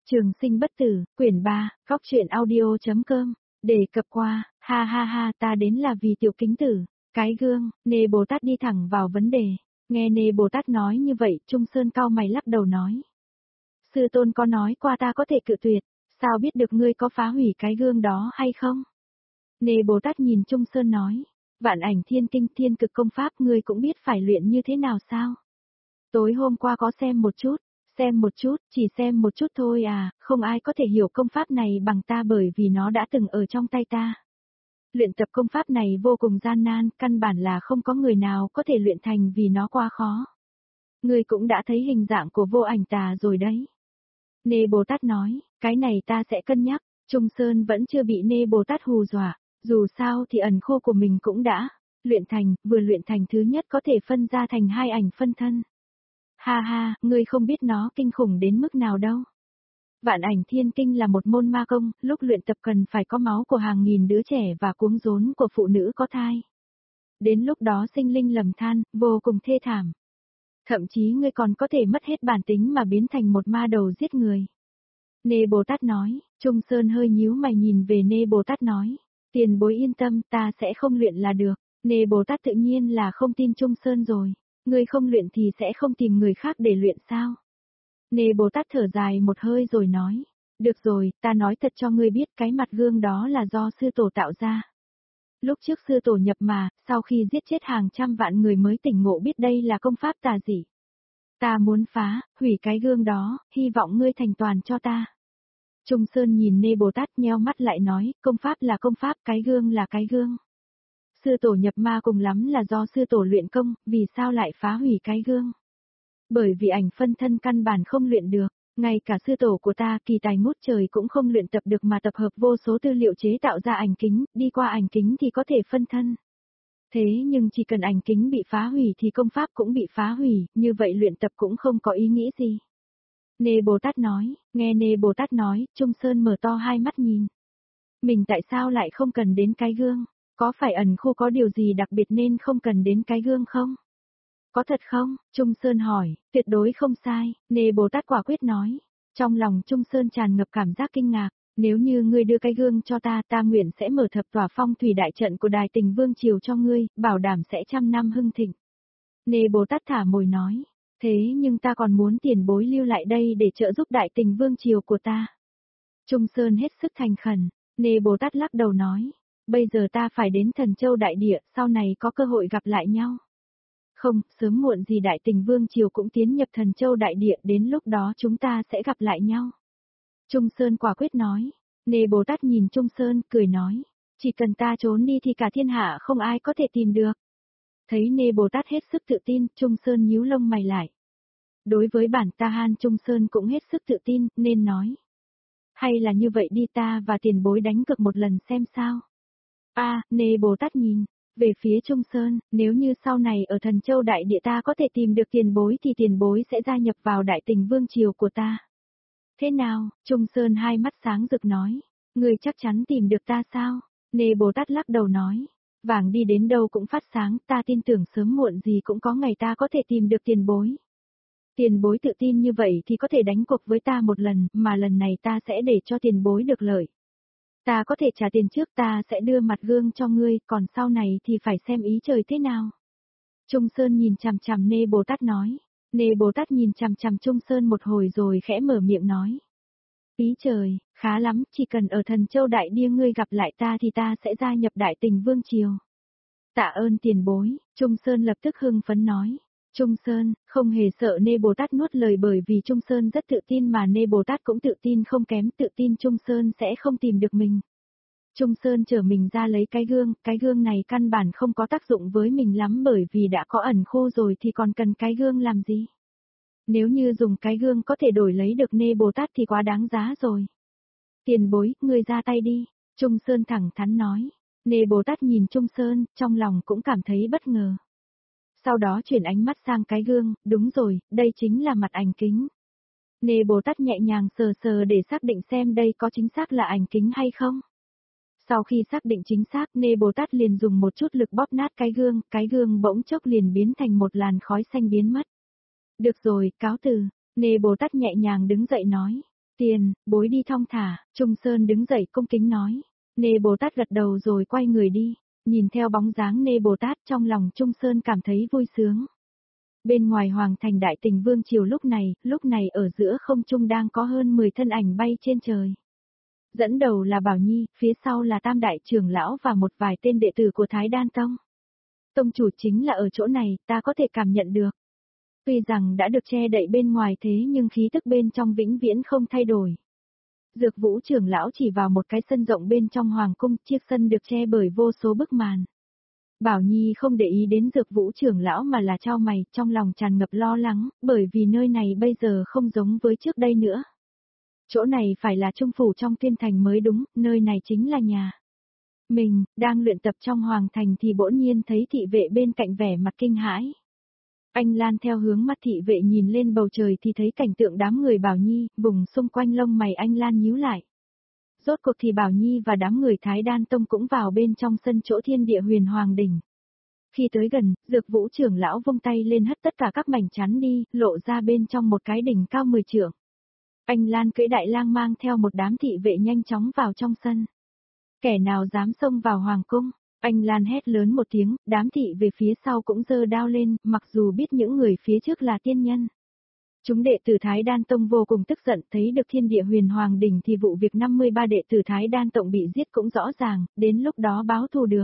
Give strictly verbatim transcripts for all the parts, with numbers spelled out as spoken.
Trường sinh bất tử, quyển ba, góc truyện audio.com, đề cập qua, ha ha ha ta đến là vì tiểu kính tử, cái gương, Nê Bồ Tát đi thẳng vào vấn đề, nghe Nê Bồ Tát nói như vậy, Trung Sơn cau mày lắc đầu nói. Sư tôn có nói qua ta có thể cự tuyệt, sao biết được ngươi có phá hủy cái gương đó hay không? Nê Bồ Tát nhìn Trung Sơn nói, vạn ảnh thiên kinh thiên cực công pháp ngươi cũng biết phải luyện như thế nào sao? Tối hôm qua có xem một chút. Xem một chút, chỉ xem một chút thôi à, không ai có thể hiểu công pháp này bằng ta bởi vì nó đã từng ở trong tay ta. Luyện tập công pháp này vô cùng gian nan, căn bản là không có người nào có thể luyện thành vì nó quá khó. Ngươi cũng đã thấy hình dạng của vô ảnh tà rồi đấy. Nê Bồ Tát nói, cái này ta sẽ cân nhắc, Trung Sơn vẫn chưa bị Nê Bồ Tát hù dọa, dù sao thì ẩn khô của mình cũng đã luyện thành, vừa luyện thành thứ nhất có thể phân ra thành hai ảnh phân thân. Ha ha, ngươi không biết nó kinh khủng đến mức nào đâu. Vạn ảnh thiên kinh là một môn ma công, lúc luyện tập cần phải có máu của hàng nghìn đứa trẻ và cuống rốn của phụ nữ có thai. Đến lúc đó sinh linh lầm than, vô cùng thê thảm. Thậm chí ngươi còn có thể mất hết bản tính mà biến thành một ma đầu giết người. Nê Bồ Tát nói, Trung Sơn hơi nhíu mày nhìn về Nê Bồ Tát nói, tiền bối yên tâm ta sẽ không luyện là được. Nê Bồ Tát tự nhiên là không tin Trung Sơn rồi. Ngươi không luyện thì sẽ không tìm người khác để luyện sao? Nê Bồ Tát thở dài một hơi rồi nói, được rồi, ta nói thật cho ngươi biết cái mặt gương đó là do sư tổ tạo ra. Lúc trước sư tổ nhập mà, sau khi giết chết hàng trăm vạn người mới tỉnh ngộ biết đây là công pháp tà dị. Ta muốn phá, hủy cái gương đó, hy vọng ngươi thành toàn cho ta. Trung Sơn nhìn Nê Bồ Tát nheo mắt lại nói, công pháp là công pháp, cái gương là cái gương. Sư tổ nhập ma cùng lắm là do sư tổ luyện công, vì sao lại phá hủy cái gương? Bởi vì ảnh phân thân căn bản không luyện được, ngay cả sư tổ của ta kỳ tài ngút trời cũng không luyện tập được mà tập hợp vô số tư liệu chế tạo ra ảnh kính, đi qua ảnh kính thì có thể phân thân. Thế nhưng chỉ cần ảnh kính bị phá hủy thì công pháp cũng bị phá hủy, như vậy luyện tập cũng không có ý nghĩa gì. Nê Bồ Tát nói, nghe Nê Bồ Tát nói, Trung Sơn mở to hai mắt nhìn. Mình tại sao lại không cần đến cái gương? Có phải ẩn khu có điều gì đặc biệt nên không cần đến cái gương không? Có thật không? Trung Sơn hỏi, tuyệt đối không sai, Nê Bồ Tát quả quyết nói. Trong lòng Trung Sơn tràn ngập cảm giác kinh ngạc, nếu như ngươi đưa cái gương cho ta, ta nguyện sẽ mở thập tòa phong thủy đại trận của Đài Tình Vương Triều cho ngươi, bảo đảm sẽ trăm năm hưng thịnh. Nê Bồ Tát thả mồi nói, thế nhưng ta còn muốn tiền bối lưu lại đây để trợ giúp Đại Tình Vương Triều của ta. Trung Sơn hết sức thành khẩn, Nê Bồ Tát lắc đầu nói. Bây giờ ta phải đến Thần Châu Đại Địa, sau này có cơ hội gặp lại nhau. Không, sớm muộn gì Đại Tình Vương Triều cũng tiến nhập Thần Châu Đại Địa, đến lúc đó chúng ta sẽ gặp lại nhau. Trung Sơn quả quyết nói. Nê Bồ Tát nhìn Trung Sơn, cười nói. Chỉ cần ta trốn đi thì cả thiên hạ không ai có thể tìm được. Thấy Nê Bồ Tát hết sức tự tin, Trung Sơn nhíu lông mày lại. Đối với bản ta Han Trung Sơn cũng hết sức tự tin, nên nói. Hay là như vậy đi ta và tiền bối đánh cược một lần xem sao. A, à, Nê Bồ Tát nhìn về phía Trung Sơn, nếu như sau này ở Thần Châu Đại Địa ta có thể tìm được tiền bối thì tiền bối sẽ gia nhập vào Đại Tình Vương Triều của ta. Thế nào? Trung Sơn hai mắt sáng rực nói, ngươi chắc chắn tìm được ta sao? Nê Bồ Tát lắc đầu nói, vàng đi đến đâu cũng phát sáng, ta tin tưởng sớm muộn gì cũng có ngày ta có thể tìm được tiền bối. Tiền bối tự tin như vậy thì có thể đánh cuộc với ta một lần, mà lần này ta sẽ để cho tiền bối được lợi. Ta có thể trả tiền trước, ta sẽ đưa mặt gương cho ngươi, còn sau này thì phải xem ý trời thế nào. Trung Sơn nhìn chằm chằm Nê Bồ Tát nói. Nê Bồ Tát nhìn chằm chằm Trung Sơn một hồi rồi khẽ mở miệng nói. Ý trời, khá lắm, chỉ cần ở Thần Châu Đại Địa ngươi gặp lại ta thì ta sẽ gia nhập Đại Tình Vương Triều. Tạ ơn tiền bối, Trung Sơn lập tức hưng phấn nói. Trung Sơn, không hề sợ Nê Bồ Tát nuốt lời bởi vì Trung Sơn rất tự tin mà Nê Bồ Tát cũng tự tin không kém, tự tin Trung Sơn sẽ không tìm được mình. Trung Sơn chở mình ra lấy cái gương, cái gương này căn bản không có tác dụng với mình lắm bởi vì đã có ẩn khô rồi thì còn cần cái gương làm gì. Nếu như dùng cái gương có thể đổi lấy được Nê Bồ Tát thì quá đáng giá rồi. Tiền bối, ngươi ra tay đi, Trung Sơn thẳng thắn nói. Nê Bồ Tát nhìn Trung Sơn, trong lòng cũng cảm thấy bất ngờ. Sau đó chuyển ánh mắt sang cái gương, đúng rồi, đây chính là mặt ảnh kính. Nê Bồ Tát nhẹ nhàng sờ sờ để xác định xem đây có chính xác là ảnh kính hay không. Sau khi xác định chính xác, Nê Bồ Tát liền dùng một chút lực bóp nát cái gương, cái gương bỗng chốc liền biến thành một làn khói xanh biến mất. Được rồi, cáo từ, Nê Bồ Tát nhẹ nhàng đứng dậy nói. Tiền, bối đi thong thả, Trung Sơn đứng dậy cung kính nói. Nê Bồ Tát gật đầu rồi quay người đi, nhìn theo bóng dáng Nê Bồ Tát trong lòng Trung Sơn cảm thấy vui sướng. Bên ngoài hoàng thành đại tình vương triều lúc này, lúc này ở giữa không trung đang có hơn mười thân ảnh bay trên trời. Dẫn đầu là Bảo Nhi, phía sau là Tam Đại trưởng lão và một vài tên đệ tử của Thái Đan Tông. Tông chủ chính là ở chỗ này, ta có thể cảm nhận được. Tuy rằng đã được che đậy bên ngoài thế nhưng khí tức bên trong vĩnh viễn không thay đổi. Dược Vũ trưởng lão chỉ vào một cái sân rộng bên trong hoàng cung, chiếc sân được che bởi vô số bức màn. Bảo Nhi không để ý đến Dược Vũ trưởng lão mà là chau mày, trong lòng tràn ngập lo lắng, bởi vì nơi này bây giờ không giống với trước đây nữa. Chỗ này phải là trung phủ trong Thiên Thành mới đúng, nơi này chính là nhà. Mình, đang luyện tập trong hoàng thành thì bỗng nhiên thấy thị vệ bên cạnh vẻ mặt kinh hãi. Anh Lan theo hướng mắt thị vệ nhìn lên bầu trời thì thấy cảnh tượng đám người Bảo Nhi, vùng xung quanh lông mày anh Lan nhíu lại. Rốt cuộc thì Bảo Nhi và đám người Thái Đan Tông cũng vào bên trong sân chỗ Thiên Địa Huyền Hoàng Đỉnh. Khi tới gần, Dược Vũ trưởng lão vung tay lên hất tất cả các mảnh chắn đi, lộ ra bên trong một cái đỉnh cao mười trượng. Anh Lan cưỡi đại lang mang theo một đám thị vệ nhanh chóng vào trong sân. Kẻ nào dám xông vào hoàng cung? Anh Lan hét lớn một tiếng, đám thị về phía sau cũng giơ đao lên, mặc dù biết những người phía trước là tiên nhân. Chúng đệ tử Thái Đan Tông vô cùng tức giận, thấy được Thiên Địa Huyền Hoàng Đỉnh thì vụ việc năm mươi ba đệ tử Thái Đan Tông bị giết cũng rõ ràng, đến lúc đó báo thù được.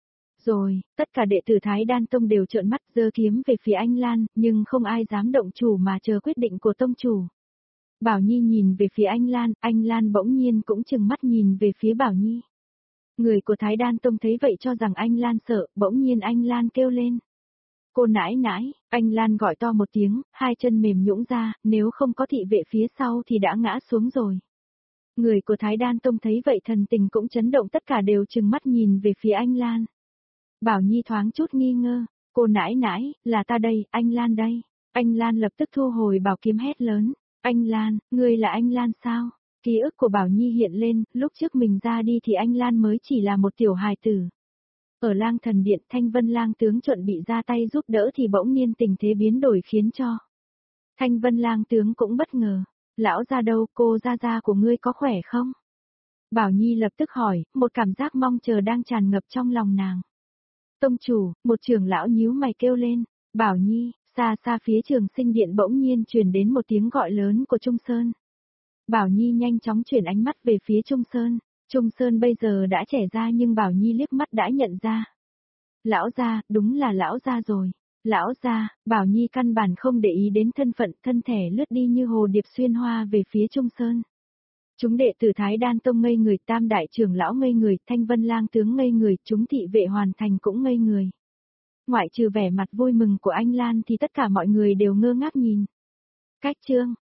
Rồi, tất cả đệ tử Thái Đan Tông đều trợn mắt giơ kiếm về phía anh Lan, nhưng không ai dám động chủ mà chờ quyết định của tông chủ. Bảo Nhi nhìn về phía anh Lan, anh Lan bỗng nhiên cũng chừng mắt nhìn về phía Bảo Nhi. Người của Thái Đan Tông thấy vậy cho rằng anh Lan sợ, bỗng nhiên anh Lan kêu lên. Cô nãi nãi, anh Lan gọi to một tiếng, hai chân mềm nhũn ra, nếu không có thị vệ phía sau thì đã ngã xuống rồi. Người của Thái Đan Tông thấy vậy thần tình cũng chấn động, tất cả đều trừng mắt nhìn về phía anh Lan. Bảo Nhi thoáng chút nghi ngơ, cô nãi nãi, là ta đây, anh Lan đây. Anh Lan lập tức thu hồi bảo kiếm hét lớn, anh Lan, ngươi là anh Lan sao? Ký ức của Bảo Nhi hiện lên, lúc trước mình ra đi thì anh Lan mới chỉ là một tiểu hài tử. Ở Lang Thần Điện, Thanh Vân Lang tướng chuẩn bị ra tay giúp đỡ thì bỗng nhiên tình thế biến đổi khiến cho Thanh Vân Lang tướng cũng bất ngờ. Lão gia đâu, cô gia gia của ngươi có khỏe không? Bảo Nhi lập tức hỏi, một cảm giác mong chờ đang tràn ngập trong lòng nàng. Tông chủ, một trưởng lão nhíu mày kêu lên, Bảo Nhi, xa xa phía Trường Sinh Điện bỗng nhiên truyền đến một tiếng gọi lớn của Trung Sơn. Bảo Nhi nhanh chóng chuyển ánh mắt về phía Trung Sơn. Trung Sơn bây giờ đã trẻ ra nhưng Bảo Nhi liếc mắt đã nhận ra. Lão gia, đúng là lão gia rồi. Lão gia, Bảo Nhi căn bản không để ý đến thân phận, thân thể lướt đi như hồ điệp xuyên hoa về phía Trung Sơn. Chúng đệ tử Thái Đan Tông ngây người, Tam Đại trưởng lão ngây người, Thanh Vân Lang tướng ngây người, chúng thị vệ hoàn thành cũng ngây người. Ngoại trừ vẻ mặt vui mừng của anh Lan thì tất cả mọi người đều ngơ ngác nhìn. Cách chương